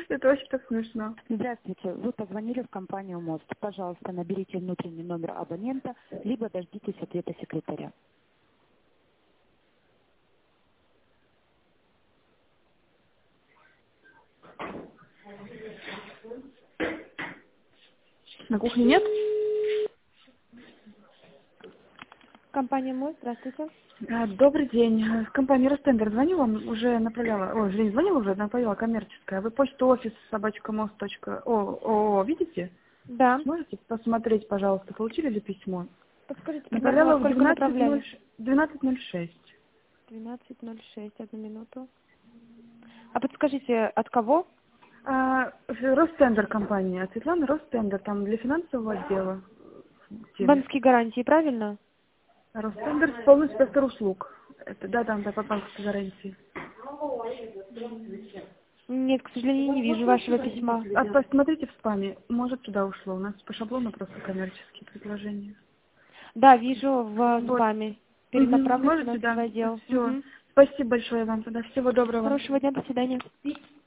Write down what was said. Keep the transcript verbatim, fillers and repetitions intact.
Это очень так смешно. Здравствуйте, вы позвонили в компанию МОСТ. Пожалуйста, наберите внутренний номер абонента, либо дождитесь ответа секретаря. На кухне нет? Компания МОС, здравствуйте. А, Добрый день. С компании Ростендер звонила, вам уже направляла, ой, уже не звонила, уже направляла коммерческая. Вы почту офис собачка мост точка о видите? Да. Можете посмотреть, пожалуйста, получили ли письмо? Подскажите, примерно во Направляла в сколько направляли? двенадцать ноль шесть. двенадцать ноль шесть, одну минуту. А подскажите, от кого? А, Ростендер компания, Светлана Ростендер, там для финансового отдела. Тема. Банковские гарантии, правильно? Ростендер полный спектр услуг. Это, да, там, да, по банковской гарантии. Нет, к сожалению, не вижу вашего письма. А посмотрите в спаме, может туда ушло. У нас по шаблону просто коммерческие предложения. Да, вижу в Вот. спаме. Мгм. Перенаправлю в Можете, финансовый да. отдел. Все. Мгм. Спасибо большое вам тогда. Всего доброго. Хорошего дня, до свидания.